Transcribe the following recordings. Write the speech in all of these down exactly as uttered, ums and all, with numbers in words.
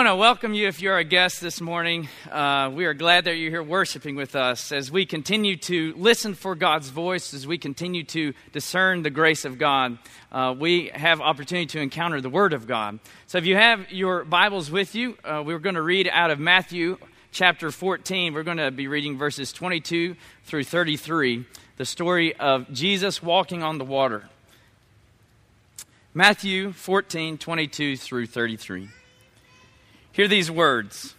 want to welcome you if you're a guest this morning. Uh, we are glad that you're here worshiping with us as we continue to listen for God's voice, as we continue to discern the grace of God. Uh, we have opportunity to encounter the Word of God. So if you have your Bibles with you, uh, we're going to read out of Matthew chapter fourteen. We're going to be reading verses twenty-two through thirty-three, the story of Jesus walking on the water. Matthew fourteen, twenty-two through thirty-three. Hear these words.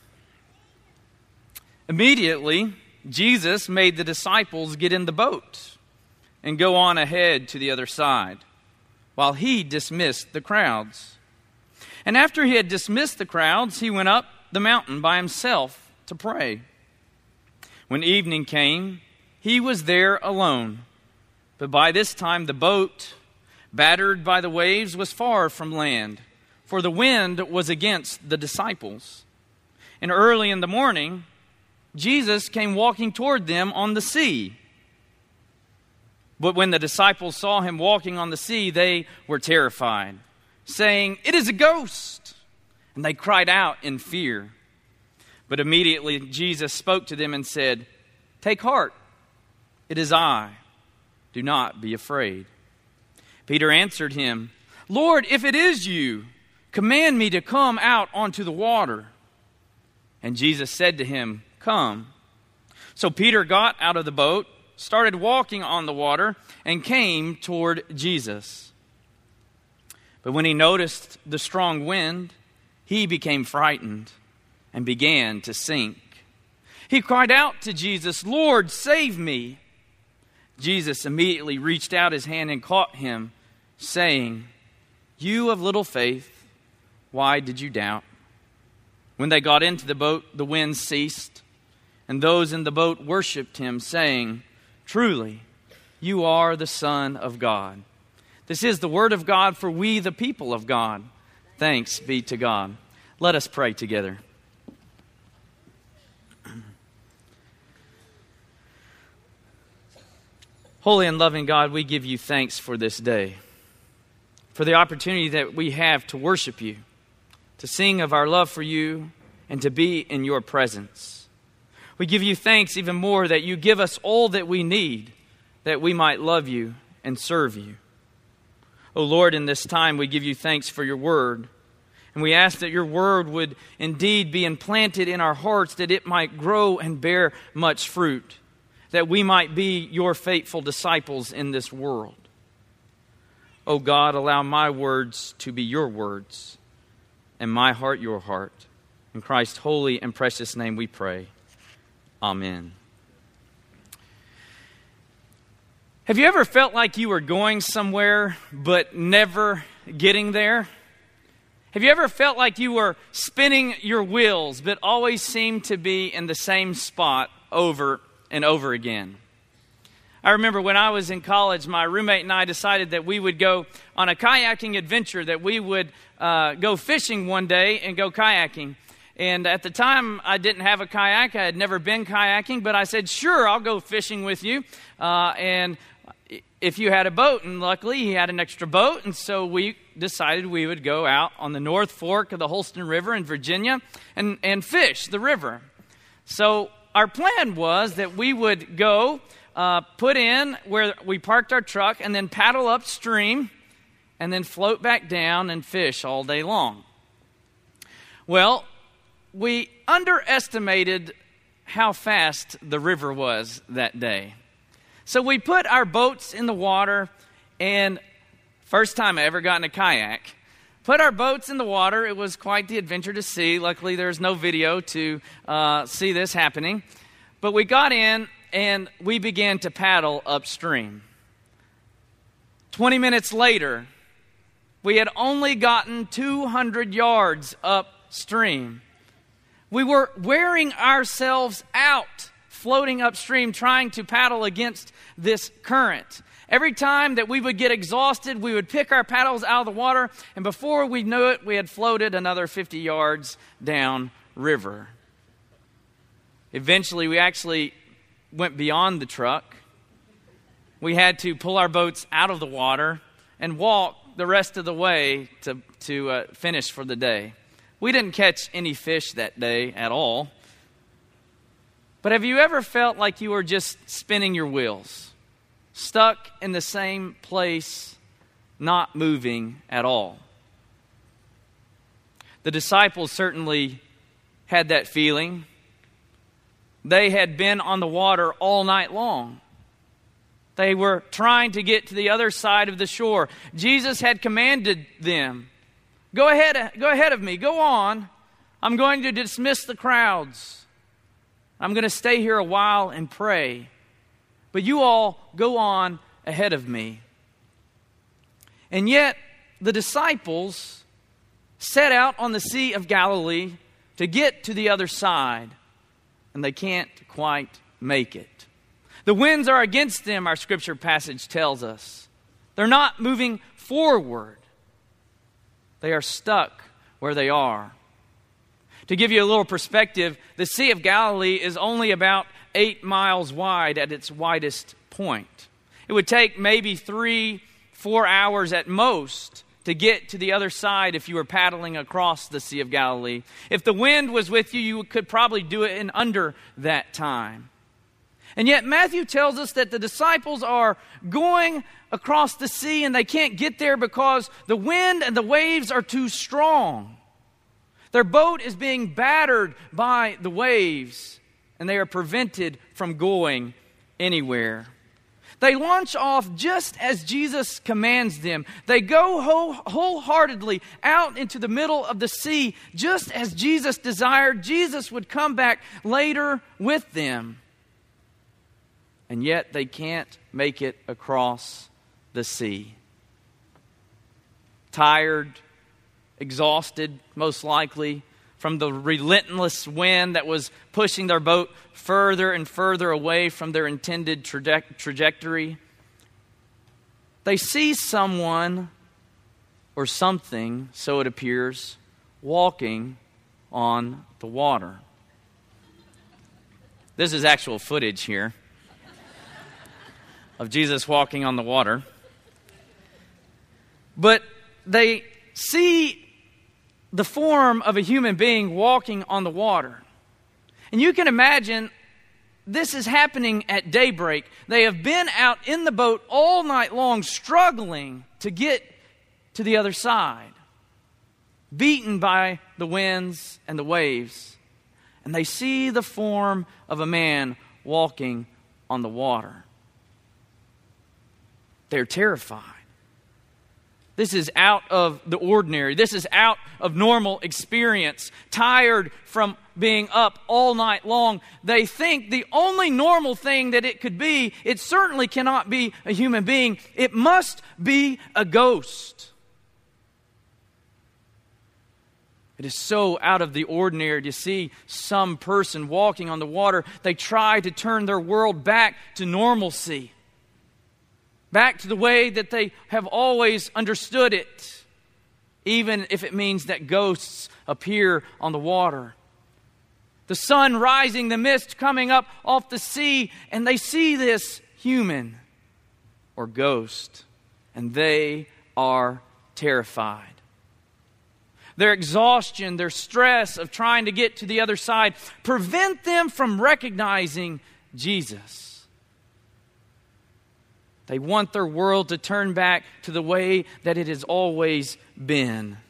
Immediately, Jesus made the disciples get in the boat and go on ahead to the other side, while he dismissed the crowds. And after he had dismissed the crowds, he went up the mountain by himself to pray. When evening came, he was there alone. But by this time the boat, battered by the waves, was far from land, for the wind was against the disciples. And early in the morning, Jesus came walking toward them on the sea. But when the disciples saw him walking on the sea, they were terrified, saying, "It is a ghost!" And they cried out in fear. But immediately Jesus spoke to them and said, "Take heart, it is I. Do not be afraid." Peter answered him, "Lord, if it is you, command me to come out onto the water." And Jesus said to him, "Come." So Peter got out of the boat, started walking on the water, and came toward Jesus. But when he noticed the strong wind, he became frightened and began to sink. He cried out to Jesus, "Lord, save me." Jesus immediately reached out his hand and caught him, saying, "You of little faith, why did you doubt?" When they got into the boat, the wind ceased, and those in the boat worshipped him, saying, "Truly, you are the Son of God." This is the word of God for we, the people of God. Thanks be to God. Let us pray together. Holy and loving God, we give you thanks for this day, for the opportunity that we have to worship you, to sing of our love for you, and to be in your presence. We give you thanks even more that you give us all that we need, that we might love you and serve you. O Lord, in this time we give you thanks for your word, and we ask that your word would indeed be implanted in our hearts, that it might grow and bear much fruit, that we might be your faithful disciples in this world. O God, allow my words to be your words, and my heart your heart. In Christ's holy and precious name we pray. Amen. Have you ever felt like you were going somewhere but never getting there? Have you ever felt like you were spinning your wheels but always seemed to be in the same spot over and over again? I remember when I was in college, my roommate and I decided that we would go on a kayaking adventure, that we would uh, go fishing one day and go kayaking. And at the time, I didn't have a kayak. I had never been kayaking, but I said, "Sure, I'll go fishing with you." Uh, and if you had a boat, and luckily he had an extra boat, and so we decided we would go out on the North Fork of the Holston River in Virginia and, and fish the river. So our plan was that we would go Uh, put in where we parked our truck and then paddle upstream and then float back down and fish all day long. Well, we underestimated how fast the river was that day. So we put our boats in the water, and first time I ever got in a kayak, put our boats in the water. It was quite the adventure to see. Luckily, there's no video to uh, see this happening. But we got in, and we began to paddle upstream. Twenty minutes later, we had only gotten two hundred yards upstream. We were wearing ourselves out floating upstream, trying to paddle against this current. Every time that we would get exhausted, we would pick our paddles out of the water, and before we knew it, we had floated another fifty yards down river. Eventually, we actually went beyond the truck. We had to pull our boats out of the water and walk the rest of the way to, to uh, finish for the day. We didn't catch any fish that day at all. But have you ever felt like you were just spinning your wheels, stuck in the same place, not moving at all? The disciples certainly had that feeling. They had been on the water all night long. They were trying to get to the other side of the shore. Jesus had commanded them, Go ahead, go ahead of me, go on. I'm going to dismiss the crowds. I'm going to stay here a while and pray. But you all go on ahead of me. And yet, the disciples set out on the Sea of Galilee to get to the other side, and they can't quite make it. The winds are against them, our scripture passage tells us. They're not moving forward. They are stuck where they are. To give you a little perspective, the Sea of Galilee is only about eight miles wide at its widest point. It would take maybe three, four hours at most to get to the other side if you were paddling across the Sea of Galilee. If the wind was with you, you could probably do it in under that time. And yet Matthew tells us that the disciples are going across the sea and they can't get there because the wind and the waves are too strong. Their boat is being battered by the waves and they are prevented from going anywhere. They launch off just as Jesus commands them. They go whole, wholeheartedly out into the middle of the sea just as Jesus desired. Jesus would come back later with them. And yet they can't make it across the sea. Tired, exhausted, most likely, from the relentless wind that was pushing their boat further and further away from their intended traje- trajectory. They see someone or something, so it appears, walking on the water. This is actual footage here of Jesus walking on the water. But they see the form of a human being walking on the water. And you can imagine this is happening at daybreak. They have been out in the boat all night long, struggling to get to the other side, beaten by the winds and the waves. And they see the form of a man walking on the water. They're terrified. This is out of the ordinary. This is out of normal experience. Tired from being up all night long, they think the only normal thing that it could be, it certainly cannot be a human being. It must be a ghost. It is so out of the ordinary to see some person walking on the water. They try to turn their world back to normalcy. Back to the way that they have always understood it, even if it means that ghosts appear on the water. The sun rising, the mist coming up off the sea, and they see this human or ghost, and they are terrified. Their exhaustion, their stress of trying to get to the other side prevent them from recognizing Jesus. They want their world to turn back to the way that it has always been.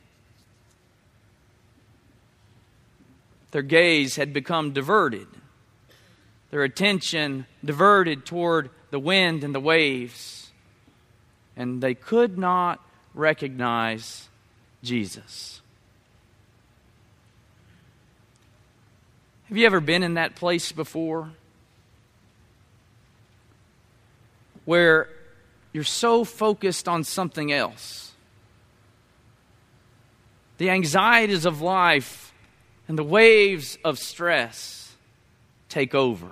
Their gaze had become diverted. Their attention diverted toward the wind and the waves. And they could not recognize Jesus. Have you ever been in that place before? Where you're so focused on something else. The anxieties of life and the waves of stress take over.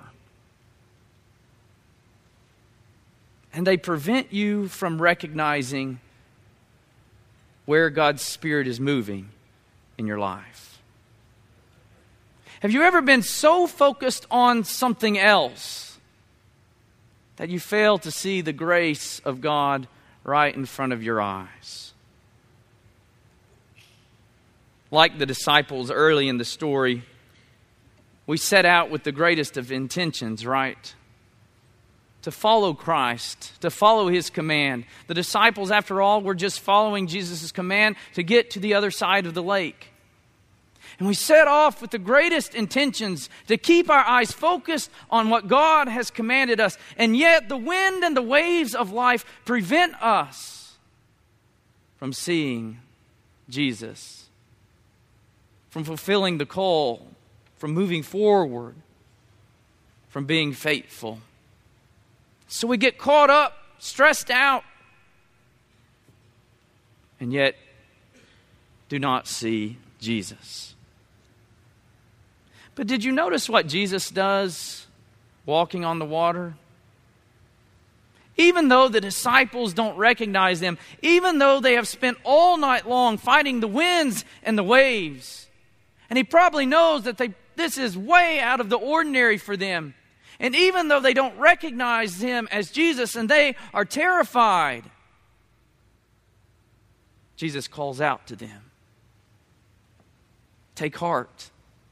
And they prevent you from recognizing where God's Spirit is moving in your life. Have you ever been so focused on something else that you fail to see the grace of God right in front of your eyes? Like the disciples early in the story, we set out with the greatest of intentions, right? To follow Christ, to follow His command. The disciples, after all, were just following Jesus' command to get to the other side of the lake. And we set off with the greatest intentions to keep our eyes focused on what God has commanded us. And yet the wind and the waves of life prevent us from seeing Jesus, from fulfilling the call, from moving forward, from being faithful. So we get caught up, stressed out, and yet do not see Jesus. But did you notice what Jesus does walking on the water? Even though the disciples don't recognize them, even though they have spent all night long fighting the winds and the waves, and He probably knows that they, this is way out of the ordinary for them, and even though they don't recognize Him as Jesus and they are terrified, Jesus calls out to them, "Take heart.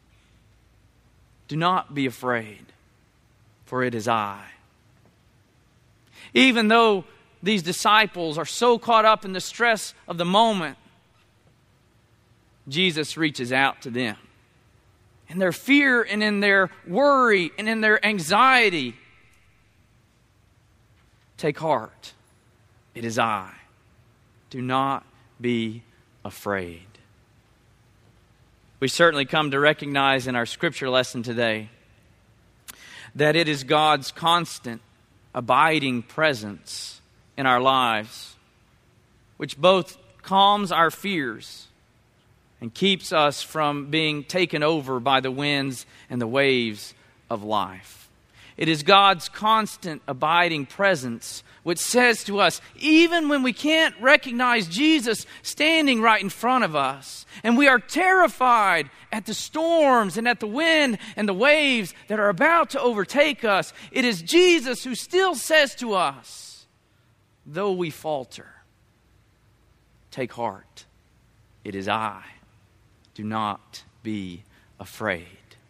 Do not be afraid, for it is I." Even though these disciples are so caught up in the stress of the moment, Jesus reaches out to them. In their fear and in their worry and in their anxiety, "Take heart. It is I. Do not be afraid." We certainly come to recognize in our scripture lesson today that it is God's constant, abiding presence in our lives, which both calms our fears and keeps us from being taken over by the winds and the waves of life. It is God's constant, abiding presence which says to us, even when we can't recognize Jesus standing right in front of us, and we are terrified at the storms and at the wind and the waves that are about to overtake us, it is Jesus who still says to us, though we falter, "Take heart. It is I. Do not be afraid."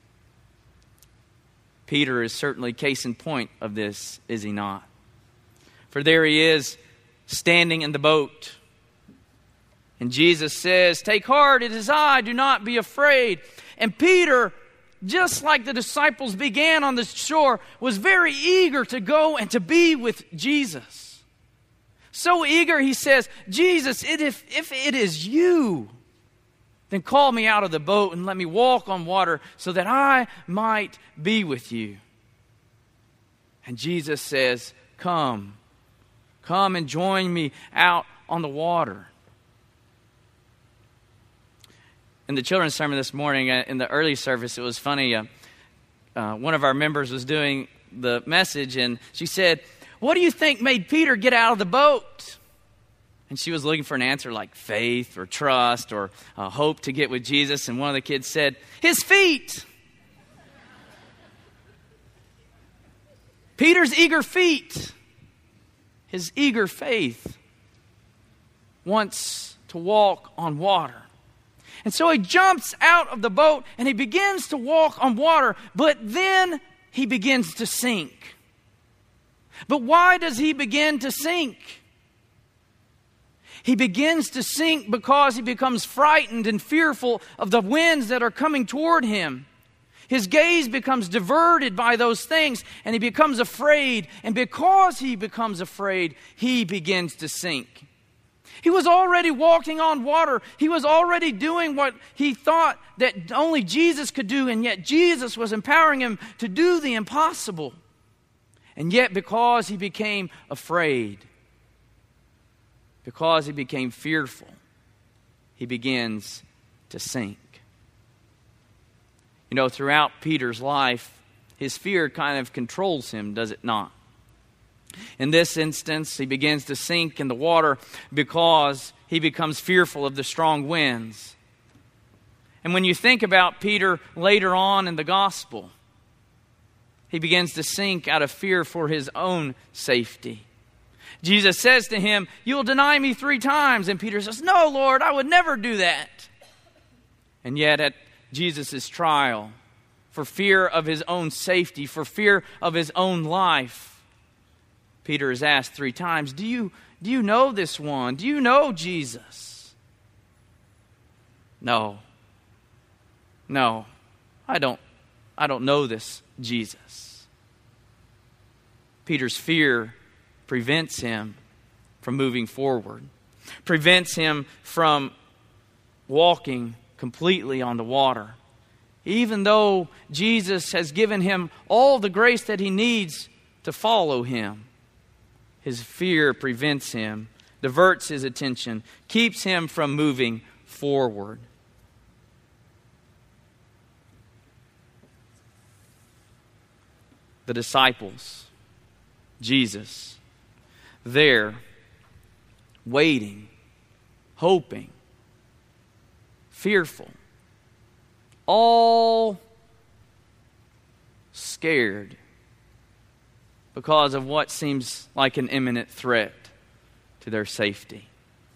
Peter is certainly case in point of this, is he not? For there he is, standing in the boat. And Jesus says, "Take heart, it is I, do not be afraid." And Peter, just like the disciples began on the shore, was very eager to go and to be with Jesus. So eager, he says, "Jesus, it, if, if it is you, then call me out of the boat and let me walk on water so that I might be with you." And Jesus says, "Come, come and join me out on the water." In the children's sermon this morning, uh, in the early service, it was funny. Uh, uh, one of our members was doing the message, and she said, "What do you think made Peter get out of the boat?" And she was looking for an answer like faith or trust or uh, hope to get with Jesus. And one of the kids said, "His feet." Peter's eager feet. His eager faith wants to walk on water. And so he jumps out of the boat and he begins to walk on water. But then he begins to sink. But why does he begin to sink? He begins to sink because he becomes frightened and fearful of the winds that are coming toward him. His gaze becomes diverted by those things and he becomes afraid. And because he becomes afraid, he begins to sink. He was already walking on water. He was already doing what he thought that only Jesus could do. And yet Jesus was empowering him to do the impossible. And yet because he became afraid, because he became fearful, he begins to sink. You know, throughout Peter's life, his fear kind of controls him, does it not? In this instance, he begins to sink in the water because he becomes fearful of the strong winds. And when you think about Peter later on in the gospel, he begins to sink out of fear for his own safety. Jesus says to him, "You'll deny me three times." And Peter says, "No, Lord, I would never do that." And yet at Jesus' trial, for fear of his own safety, for fear of his own life, Peter is asked three times, do you, do you know this one? Do you know Jesus? No. No, I don't, I don't know this Jesus. Peter's fear prevents him from moving forward, prevents him from walking completely on the water. Even though Jesus has given him all the grace that he needs to follow him, his fear prevents him, diverts his attention, keeps him from moving forward. The disciples, Jesus, there, waiting, hoping, fearful, all scared because of what seems like an imminent threat to their safety.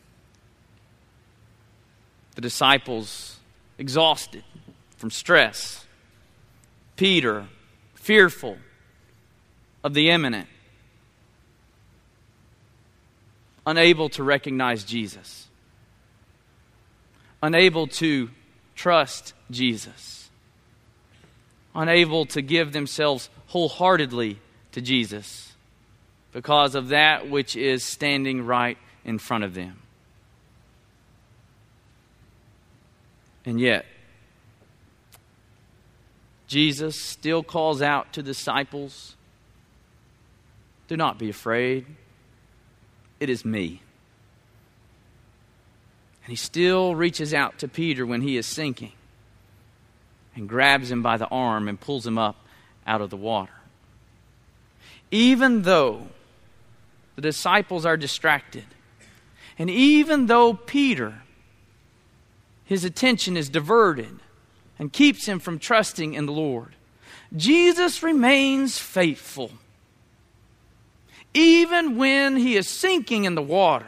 The disciples, exhausted from stress. Peter, fearful of the imminent, unable to recognize Jesus, unable to trust Jesus, unable to give themselves wholeheartedly to Jesus because of that which is standing right in front of them. And yet, Jesus still calls out to the disciples, do not be afraid. It is me. And he still reaches out to Peter when he is sinking and grabs him by the arm and pulls him up out of the water. Even though the disciples are distracted, and even though Peter, his attention is diverted and keeps him from trusting in the Lord, Jesus remains faithful. Even when he is sinking in the water,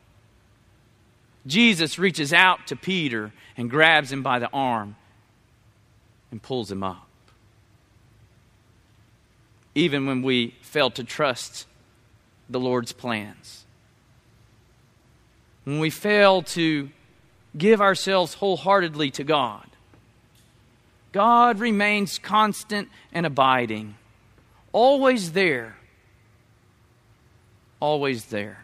Jesus reaches out to Peter and grabs him by the arm and pulls him up. Even when we fail to trust the Lord's plans, when we fail to give ourselves wholeheartedly to God, God remains constant and abiding, always there. Always there.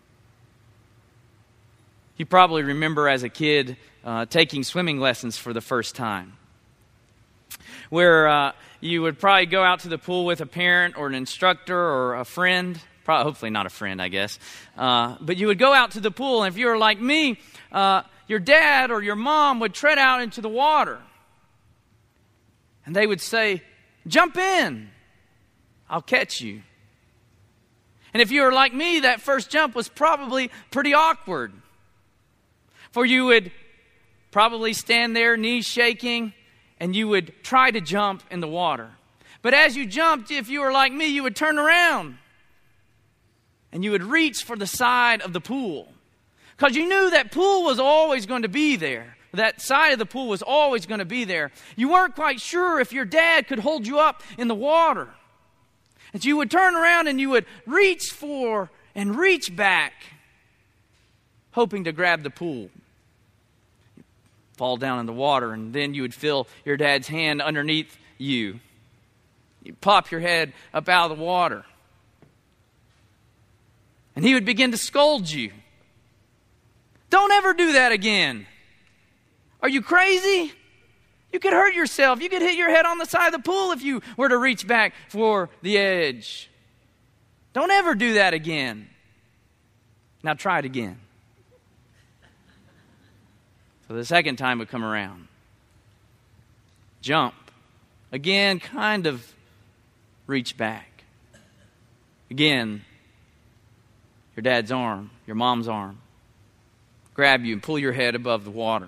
You probably remember as a kid uh, taking swimming lessons for the first time, where uh, you would probably go out to the pool with a parent or an instructor or a friend. Probably, hopefully not a friend, I guess. Uh, but you would go out to the pool, and if you were like me, uh, your dad or your mom would tread out into the water, and they would say, "Jump in, I'll catch you." And if you were like me, that first jump was probably pretty awkward. For you would probably stand there, knees shaking, and you would try to jump in the water. But as you jumped, if you were like me, you would turn around and you would reach for the side of the pool, because you knew that pool was always going to be there. That side of the pool was always going to be there. You weren't quite sure if your dad could hold you up in the water. And you would turn around and you would reach for and reach back, hoping to grab the pool. You'd fall down in the water, and then you would feel your dad's hand underneath you. You'd pop your head up out of the water, and he would begin to scold you. Don't ever do that again. Are you crazy? You could hurt yourself. You could hit your head on the side of the pool if you were to reach back for the edge. Don't ever do that again. Now try it again. So the second time would come around. Jump. Again, kind of reach back. Again, your dad's arm, your mom's arm, grab you and pull your head above the water.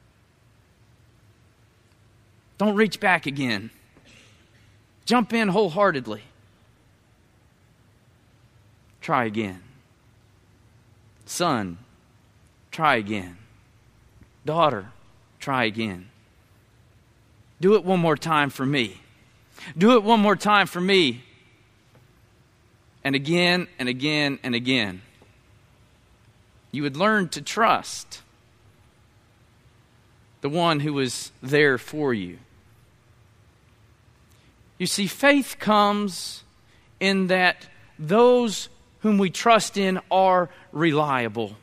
Don't reach back again. Jump in wholeheartedly. Try again. Son, try again. Daughter, try again. do it one more time for me. Do it one more time for me. And again and again and again. You would learn to trust the one who is there for you. You see, faith comes in that those whom we trust in are reliable.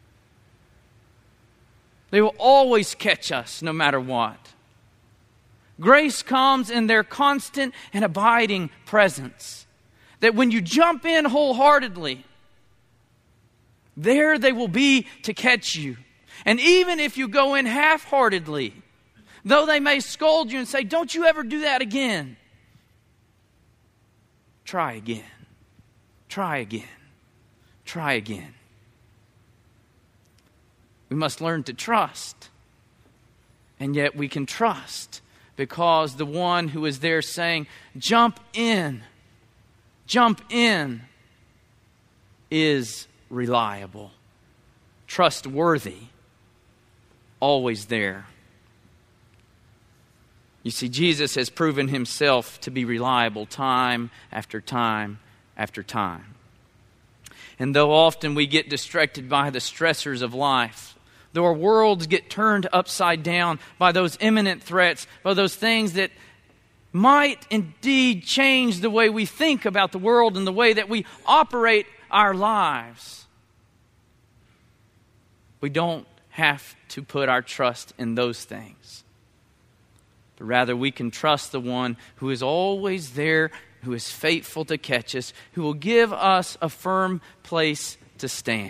They will always catch us no matter what. Grace comes in their constant and abiding presence. That when you jump in wholeheartedly, there they will be to catch you. And even if you go in half-heartedly, though they may scold you and say, "Don't you ever do that again," try again. Try again. Try again. We must learn to trust. And yet we can trust because the one who is there saying, "Jump in, jump in," is reliable, trustworthy, always there. You see, Jesus has proven himself to be reliable time after time after time. And though often we get distracted by the stressors of life, though our worlds get turned upside down by those imminent threats, by those things that might indeed change the way we think about the world and the way that we operate our lives, we don't have to put our trust in those things. But rather we can trust the one who is always there, who is faithful to catch us, who will give us a firm place to stand.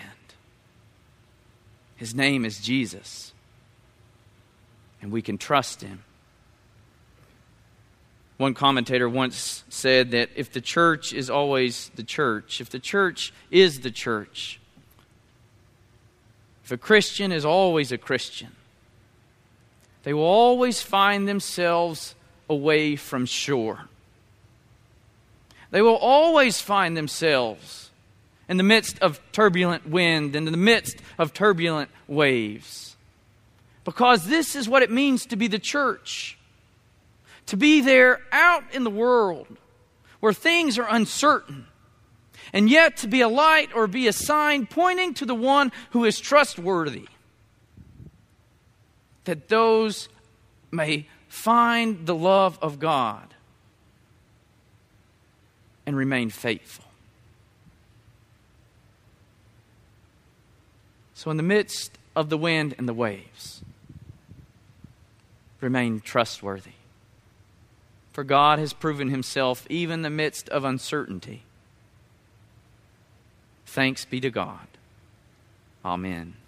His name is Jesus, and we can trust him. One commentator once said that if the church is always the church, if the church is the church, if a Christian is always a Christian, they will always find themselves away from shore. They will always find themselves in the midst of turbulent wind and in the midst of turbulent waves. Because this is what it means to be the church. To be there out in the world where things are uncertain. And yet to be a light or be a sign pointing to the one who is trustworthy. That those may find the love of God and remain faithful. So in the midst of the wind and the waves, remain trustworthy. For God has proven himself even in the midst of uncertainty. Thanks be to God. Amen.